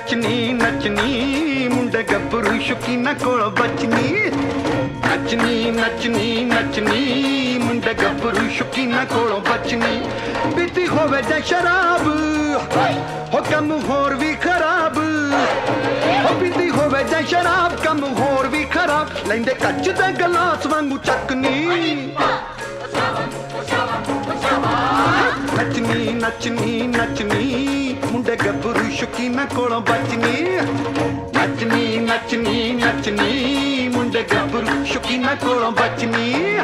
ਨੱਚਨੀ ਨੱਚਨੀ ਮੁੰਡੇ ਗੱਭਰੂ ਸ਼ੌਕੀਨਾਂ ਕੋਲੋਂ ਬਚਨੀ। ਨੱਚਨੀ ਨੱਚਨੀ ਨੱਚਨੀ ਮੁੰਡੇ ਗੱਭਰੂ ਸ਼ੌਕੀਨਾਂ ਕੋਲੋਂ ਬਚਨੀ। ਪੀਤੀ ਹੋਵੇ ਜਾਂ ਸ਼ਰਾਬ ਹੋ ਕੰਮ ਹੋਰ ਵੀ ਖਰਾਬ, ਹੋ ਪੀਤੀ ਹੋਵੇ ਜਾਂ ਸ਼ਰਾਬ ਕੰਮ ਹੋਰ ਵੀ ਖਰਾਬ। ਲੈਂਦੇ ਕੱਚ ਦੇ ਗਲਾਸ ਵਾਂਗੂ ਚੱਕਨੀ। ਨੱਚਨੀ ਨੱਚਨੀ ਨੱਚਨੀ ਮੁੰਡੇ ਗੱਭਰੂ ਸ਼ੌਕੀਨਾਂ ਕੋਲੋਂ ਬਚਨੀ। ਨੱਚਨੀ ਨੱਚਨੀ ਨੱਚਨੀ ਮੁੰਡੇ ਗੱਭਰੂ ਸ਼ੌਕੀਨਾਂ ਕੋਲੋਂ ਬਚਨੀ।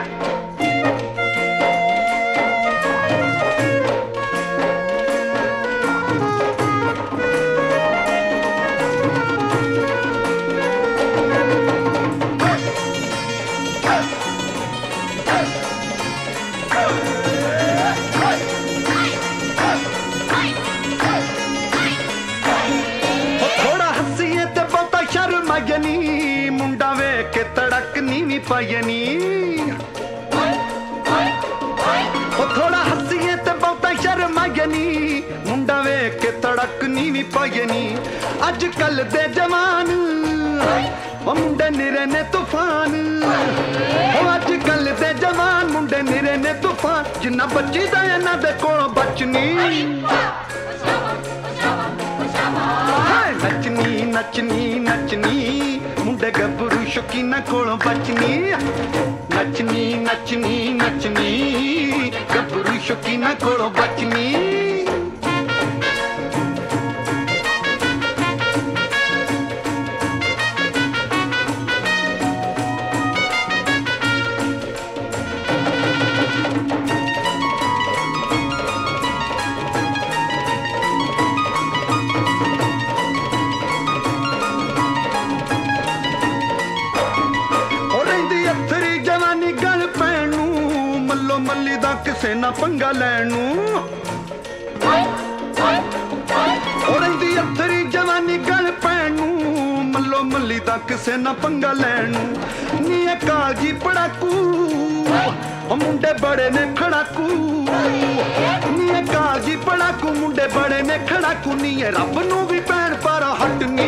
ਨੀ ਮੁੰਡਾ ਵੇਖ ਕੇ ਤੜਕ ਨੀਵੀਂ ਪਾਇਨੀ। ਉਹ ਥੋੜਾ ਹੱਸੀਏ ਤੇ ਬਹੁਤਾ ਸ਼ਰਮਾਏ ਨੀ ਮੁੰਡਾ ਵੇਖ ਕੇ ਤੜਕ ਨੀਵੀਂ ਪਾਇਨੀ। ਅੱਜ ਕੱਲ ਦੇ ਜਵਾਨ ਉਹ ਮੁੰਡੇ ਨਿਰੇ ਨੇ ਤੂਫਾਨ, ਉਹ ਅੱਜ ਕੱਲ ਦੇ ਜਵਾਨ ਮੁੰਡੇ ਨਿਰੇ ਨੇ ਤੂਫਾਨ। ਜਿੰਨਾ ਬੱਚੀ ਦਾ ਇਹਨਾਂ ਦੇ ਕੋਲੋਂ ਬਚਨੀ। ਨੱਚਨੀ ਨੱਚਨੀ ਨੱਚਨੀ ਮੁੰਡੇ ਗੱਭਰੂ ਸ਼ੌਕੀਨਾਂ ਕੋਲੋਂ ਬਚਨੀ। ਨੱਚਨੀ ਨੱਚਨੀ ਨੱਚਨੀ ਗੱਭਰੂ ਸ਼ੌਕੀਨਾਂ ਕੋਲੋਂ ਬਚਨੀ। ਮੱਲੀ ਦਾ ਕਿਸੇ ਨਾ ਪੰਗਾ ਲੈਣ ਨੂੰ, ਉਹ ਰਹਿੰਦੀ ਅਥਰੀ ਜਵਾਨੀ ਗਲ ਪੈਣ ਨੂੰ। ਮੱਲੋ ਮੱਲੀ ਦਾ ਕਿਸੇ ਨਾ ਪੰਗਾ ਲੈਣ ਨੂੰ। ਨੀ ਇਹ ਕਾਲਜੀ ਪੜਾਕੂ ਉਹ ਮੁੰਡੇ ਬੜੇ ਨੇ ਖੜਾਕੂ। ਨੀ ਇਹ ਕਾਲਜੀ ਪੜਾਕੂ ਮੁੰਡੇ ਬੜੇ ਨੇ ਖੜਾਕੂ। ਨੀ ਇਹ ਰੱਬ ਨੂੰ ਵੀ ਭੈਣ ਪਰ ਹਟਨੀ।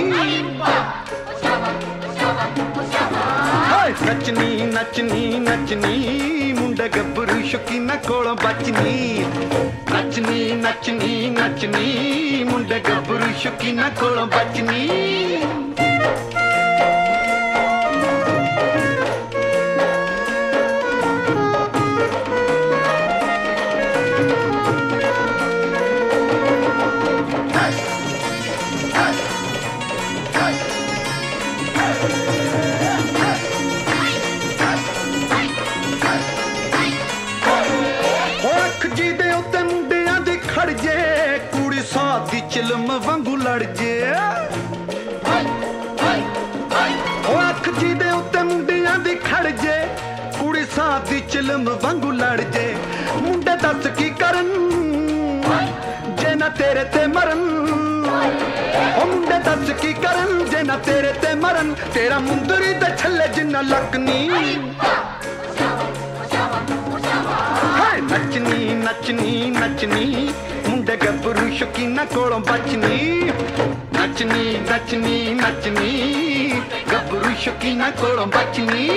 ਨੱਚਨੀ ਨੱਚਨੀ ਨੱਚਨੀ ਮੁੰਡੇ ਗੱਭਰੂ ਸ਼ੌਕੀਨਾਂ ਕੋਲੋਂ ਬਚਨੀ। ਨੱਚਨੀ ਨੱਚਨੀ ਨੱਚਨੀ ਮੁੰਡੇ ਗੱਭਰੂ ਸ਼ੌਕੀਨਾਂ ਕੋਲੋਂ ਬਚਨੀ। ਜਿਹਦੇ ਉੱਤੇ ਮੁੰਡਿਆਂ ਦੀ ਖੜ ਜੇ ਕੁੜੀ ਸਾਥ ਦੀ ਚਿਲਮ ਵਾਂਗੂ ਲੜ ਜੇ। ਉਹ ਅੱਖ ਜਿਹਦੇ ਉੱਤੇ ਮੁੰਡਿਆਂ ਦੀ ਖੜ ਜੇ ਕੁੜੀ ਸਾਥ ਦੀ ਚਿਲਮ ਵਾਂਗੂ ਲੜ ਜੇ। ਮੁੰਡੇ ਦੱਸ ਕੀ ਕਰਨ ਜੇ ਨਾ ਤੇਰੇ ਤੇ ਮਰਨ। ਉਹ ਮੁੰਡੇ ਦੱਸ ਕੀ ਕਰਨ ਜੇ ਨਾ ਤੇਰੇ ਤੇ ਮਰਨ। ਤੇਰਾ ਮੁੰਦਰੀ ਦੇ ਛੱਲੇ ਜਿੰਨਾ ਲੱਕਨੀ। ਨੱਚਨੀ ਨੱਚਨੀ ਨੱਚਨੀ ਮੁੰਡੇ ਗੱਭਰੂ ਸ਼ੌਕੀਨਾਂ ਕੋਲੋਂ ਬਚਨੀ। ਨੱਚਨੀ ਨੱਚਨੀ ਨੱਚਨੀ ਗੱਭਰੂ ਸ਼ੌਕੀਨਾਂ ਕੋਲੋਂ ਬਚਨੀ।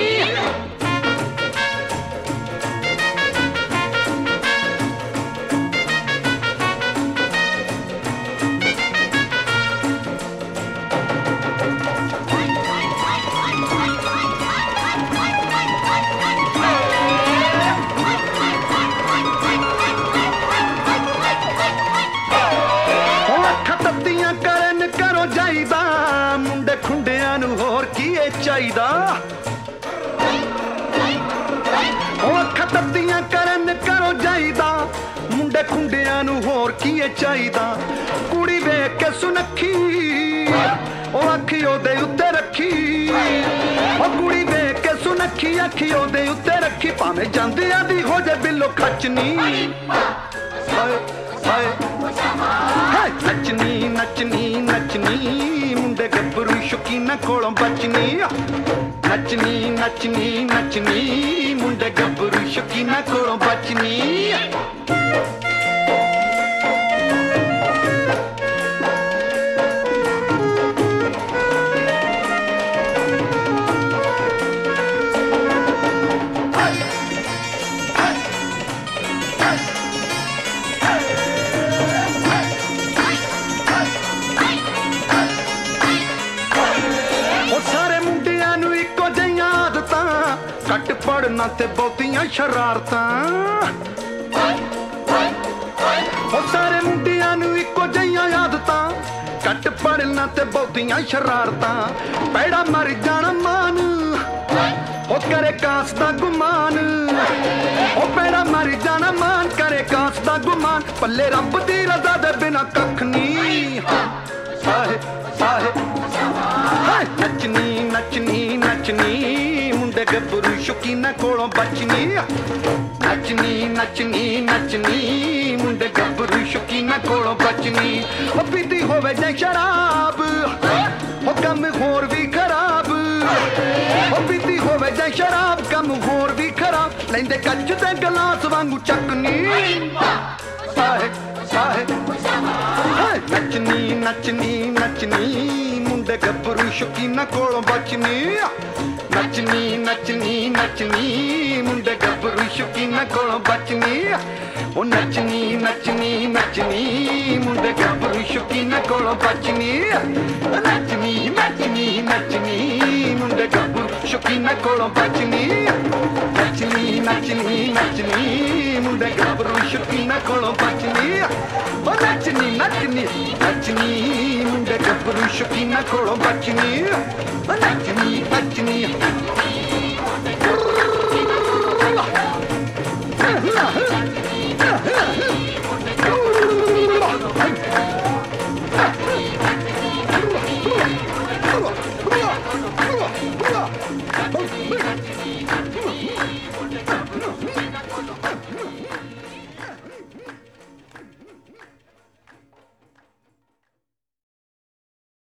ਕਰਨ ਕਰੋ ਜਾਈਦਾ ਮੁੰਡੇ ਖੁੰਡਿਆਂ ਨੂੰ ਹੋਰ ਕੀ ਚਾਹੀਦਾ। ਉਹ ਅੱਖਾਂ ਤੱਤੀਆਂ ਕਰਨ ਕਰੋ ਜਾਈਦਾ ਮੁੰਡੇ ਖੁੰਡਿਆਂ ਨੂੰ ਹੋਰ ਕੀ ਚਾਹੀਦਾ। ਕੁੜੀ ਵੇਖ ਕੇ ਸੁਨੱਖੀ ਉਹ ਅੱਖੀ ਉਹਦੇ ਉੱਤੇ ਰੱਖੀ। ਉਹ ਕੁੜੀ ਵੇਖ ਕੇ ਸੁਨੱਖੀ ਅੱਖੀ ਉਹਦੇ ਉੱਤੇ ਰੱਖੀ। ਭਾਵੇਂ ਜਾਂਦਿਆਂ ਦੀ ਹੋ ਜੇ ਬਿੱਲੋ ਖੱਚਨੀ। ਨੱਚਨੀ ਨੱਚਨੀ ਨੱਚਨੀ ਮੁੰਡੇ ਗੱਭਰੂ ਸ਼ੌਕੀਨਾਂ ਕੋਲੋਂ ਬਚਨੀ। ਨੱਚਨੀ ਨੱਚਨੀ ਨੱਚਨੀ ਮੁੰਡੇ ਗੱਭਰੂ ਸ਼ੌਕੀਨਾਂ ਕੋਲੋਂ ਬਚਨੀ। ਕੱਟ ਪੜਨਾ ਤੇ ਬਹੁਤੀਆਂ ਸ਼ਰਾਰਤਾਂ ਉਹ ਸਾਰੇ ਮੁੰਡਿਆਂ ਨੂੰ ਇੱਕੋ ਜਿਹੀਆਂ ਆਦਤਾਂ ਕੱਟ ਪੜਨਾ ਤੇ ਬਹੁਤੀਆਂ ਸ਼ਰਾਰਤਾਂ ਪੈੜਾ ਮਰ ਜਾਣਾ ਮਾਨ ਉਹ ਕਰੇ ਕਾਸ ਦਾ ਗੁਮਾਨ ਉਹ ਪੈੜਾ ਮਰ ਜਾਣਾ ਮਾਨ ਕਰੇ ਕਾਸ ਦਾ ਗੁਮਾਨ ਪੱਲੇ ਰੱਬ ਦੀ ਰਜ਼ਾ ਦੇ ਬਿਨਾ ਕੱਖ ਨਹੀਂ ਸਾਹੇ ਸਾਹੇ ਨੱਚਣੀ ਨੱਚਣੀ ਨੱਚਣੀ ਮੁੰਡੇ ਗੱਭਰੂ ਸ਼ੌਕੀਨਾਂ ਕੋਲੋਂ ਬਚਣੀ ਨੱਚਣੀ ਨੱਚਣੀ ਨੱਚਣੀ ਮੁੰਡੇ ਗੱਭਰੂ ਸ਼ੌਕੀਨਾਂ ਕੋਲੋਂ ਬਚਣੀ ਉਹ ਪੀਤੀ ਹੋਵੇ ਜਾਂ ਸ਼ਰਾਬ ਉਹ ਕੰਮ ਹੋਰ ਵੀ ਖਰਾਬ ਉਹ ਪੀਤੀ ਹੋਵੇ ਜਾਂ ਸ਼ਰਾਬ ਕੰਮ ਹੋਰ ਵੀ ਖਰਾਬ ਲੈਂਦੇ ਕੱਚ ਦੇ ਗਲਾਸ ਵਾਂਗੂ ਚੱਕਣੀ ਸਾਹੇ ਸਾਹੇ ਨੱਚਣੀ ਨੱਚਣੀ ਨੱਚਣੀ ਮੁੰਡੇ ਗੱਭਰੂ ਸ਼ੌਕੀਨਾਂ ਕੋਲੋਂ ਬਚਣੀ ਨੱਚਣੀ ਨੱਚਣੀ ਨੱਚਣੀ ਮੁੰਡੇ ਗੱਭਰੂ ਸ਼ੌਕੀਨਾਂ ਕੋਲੋਂ ਬਚਣੀ ਉਹ ਨੱਚਣੀ ਨੱਚਣੀ ਨੱਚਣੀ ਮੁੰਡੇ ਗੱਭਰੂ ਸ਼ੌਕੀਨਾਂ ਕੋਲੋਂ ਬਚਣੀ ਨੱਚਣੀ ਨੱਚਣੀ ਨੱਚਣੀ ਮੁੰਡੇ ਗੱਭਰੂ ਸ਼ੌਕੀਨਾਂ ਕੋਲੋਂ ਬਚਣੀ ਨੱਚਣੀ ਨੱਚਣੀ ਨੱਚਣੀ ਮੁੰਡੇ ਗੱਭਰੂ ਸ਼ੌਕੀਨਾਂ ਕੋਲੋਂ ਬਚਣੀ ਉਹ ਨੱਚਣੀ ਨੱਚਣੀ ਨੱਚਣੀ ਮੁੰਡੇ ਗੱਭਰੂ ਸ਼ੌਕੀਨਾਂ ਕੋਲੋਂ ਬਚਣੀ ਉਹ ਨੱਚਣੀ ਨੱਚਣੀ